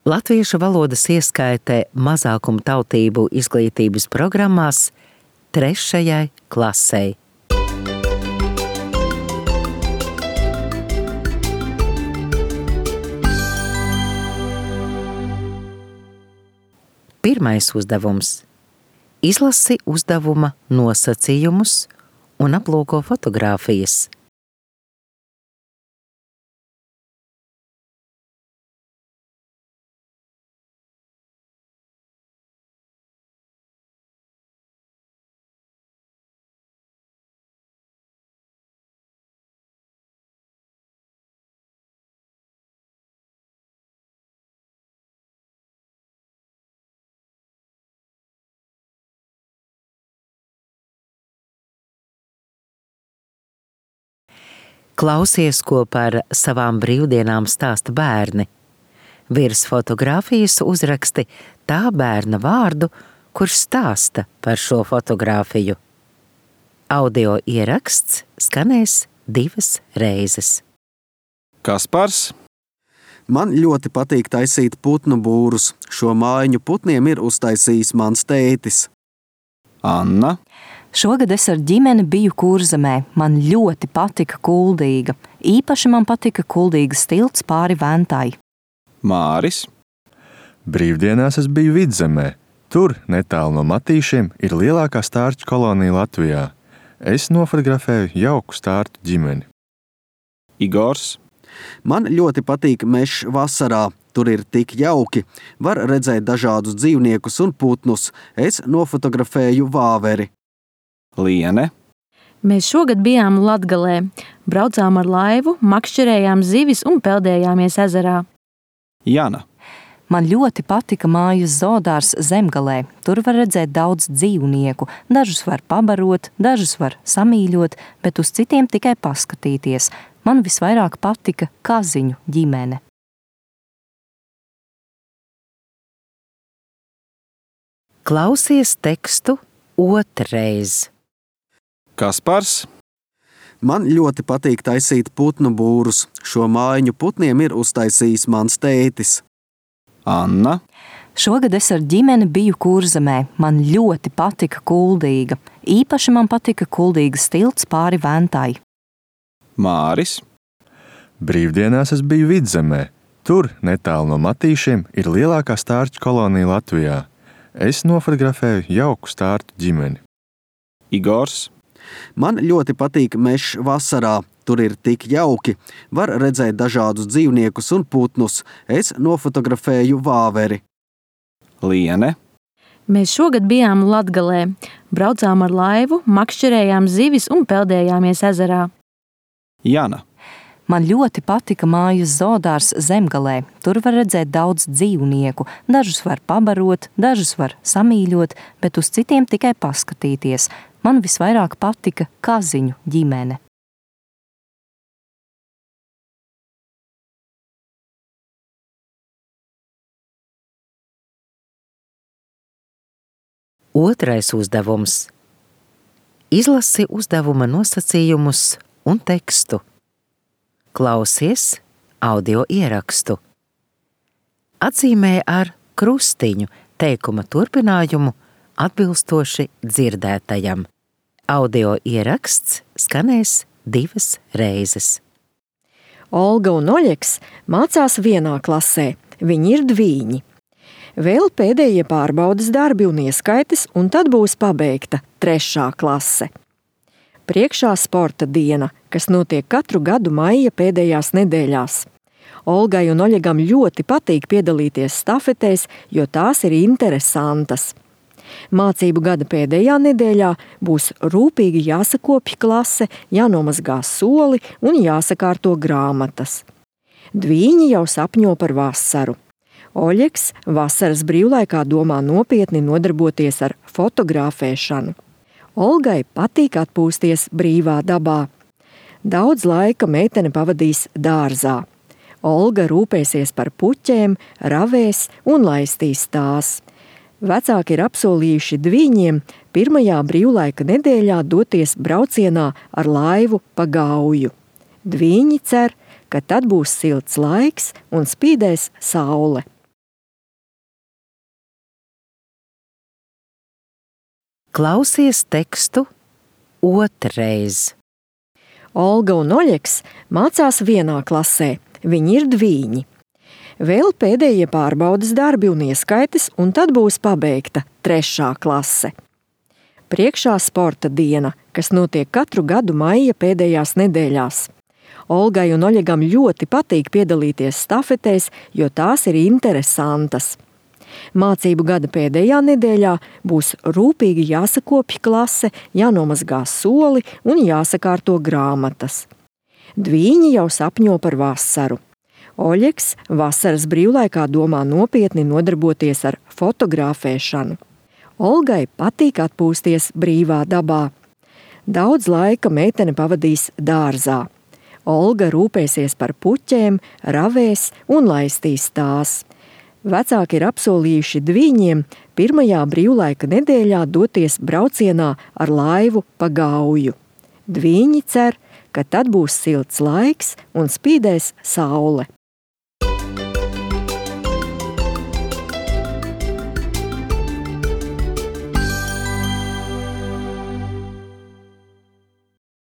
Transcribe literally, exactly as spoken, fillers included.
Latviešu valodas ieskaite mazākumu tautību izglītības programmās trešajai klasei. Pirmais uzdevums. Izlasi uzdevuma nosacījumus un aplūko fotogrāfijas. Klausies, ko par savām brīvdienām stāsta bērni. Virs fotogrāfijas uzraksti tā bērna vārdu, kurš stāsta par šo fotogrāfiju. Audio ieraksts skanēs divas reizes. Kaspars. Man ļoti patīk taisīt putnu būrus. Šo mājiņu putniem ir uztaisījis mans tētis. Anna. Šogad es ar ģimeni biju Kurzemē. Man ļoti patika Kuldīga. Īpaši man patika Kuldīgas tilts pāri Ventai. Māris. Brīvdienās es biju Vidzemē. Tur, netālu no Matīšiem, ir lielākā stārķu kolonija Latvijā. Es nofotografēju jauku stārķu ģimeni. Igors. Man ļoti patīk mežs vasarā. Tur ir tik jauki. Var redzēt dažādus dzīvniekus un putnus. Es nofotografēju vāveri. Liene. Mēs šogad bijām Latgalē. Braucām ar laivu, makšķerējām zivis un peldējāmies ezerā. Jana. Man ļoti patika mājas zoodārs Zemgalē. Tur var redzēt daudz dzīvnieku. Dažus var pabarot, dažus var samīļot, bet uz citiem tikai paskatīties. Man visvairāk patika Kaziņu ģimene. Klausies tekstu otrreiz. Kaspars. Man ļoti patīk taisīt putnu būrus. Šo mājiņu putniem ir uztaisījis mans tētis. Anna. Šogad es ar ģimeni biju Kurzemē. Man ļoti patika Kuldīga. Īpaši man patika Kuldīgas tilts pāri Ventai. Māris. Brīvdienās es biju Vidzemē. Tur, netālu no Matīšiem, ir lielākā stārķu kolonija Latvijā. Es nofotografēju jauku stārķu ģimeni. Igors. Man ļoti patīk mežs vasarā. Tur ir tik jauki. Var redzēt dažādus dzīvniekus un putnus. Es nofotografēju vāveri. Liene. Mēs šogad bijām Latgalē. Braucām ar laivu, makšķerējām zivis un peldējāmies ezerā. Jana. Man ļoti patika mājas zoodārs Zemgalē. Tur var redzēt daudz dzīvnieku. Dažus var pabarot, dažus var samīļot, bet uz citiem tikai paskatīties. Man visvairāk patika Kaziņu ģimene. Otrais uzdevums. Izlasi uzdevuma nosacījumus un tekstu. Klausies audio ierakstu. Atzīmē ar krustiņu teikuma turpinājumu atbilstoši dzirdētajam. Audio ieraksts skanēs divas reizes. Olga un Oļeks mācās vienā klasē. Viņi ir dvīņi. Vēl pēdējie pārbaudes darbi un ieskaites, un tad būs pabeigta trešā klase. Priekšā sporta diena, kas notiek katru gadu maija pēdējās nedēļās. Olgai un Oļegam ļoti patīk piedalīties stafetēs, jo tās ir interesantas. Mācību gada pēdējā nedēļā būs rūpīgi jāsakopja klase, jānomazgā soli un jāsakārto grāmatas. Dvīņi jau sapņo par vasaru. Oļeks vasaras brīvlaikā domā nopietni nodarboties ar fotografēšanu. Olgai patīk atpūsties brīvā dabā. Daudz laika meitene pavadīs dārzā. Olga rūpēsies par puķēm, ravēs un laistīs tās. Vecāki ir apsolījuši dvīņiem pirmajā brīvlaika nedēļā doties braucienā ar laivu pa Gauju. Dvīņi cer, ka tad būs silts laiks un spīdēs saule. Klausies tekstu otrreiz. Olga un Oļegs mācās vienā klasē, viņi ir dvīņi. Vēl pēdējie pārbaudas darbi un ieskaites, un tad būs pabeigta trešā klase. Priekšā sporta diena, kas notiek katru gadu maija pēdējās nedēļās. Olgai un Oļegam ļoti patīk piedalīties stafetēs, jo tās ir interesantas. Mācību gada pēdējā nedēļā būs rūpīgi jāsakopj klase, jānomazgā soli un jāsakārto grāmatas. Dvīņi jau sapņo par vasaru. Oļegs vasaras brīvlaikā domā nopietni nodarboties ar fotografēšanu. Olgai patīk atpūsties brīvā dabā. Daudz laika meitene pavadīs dārzā. Olga rūpēsies par puķēm, ravēs un laistīs tās. Vecāki ir apsolījuši dvīņiem pirmajā brīvlaika nedēļā doties braucienā ar laivu pa Gauju. Dvīņi cer, ka tad būs silts laiks un spīdēs saule.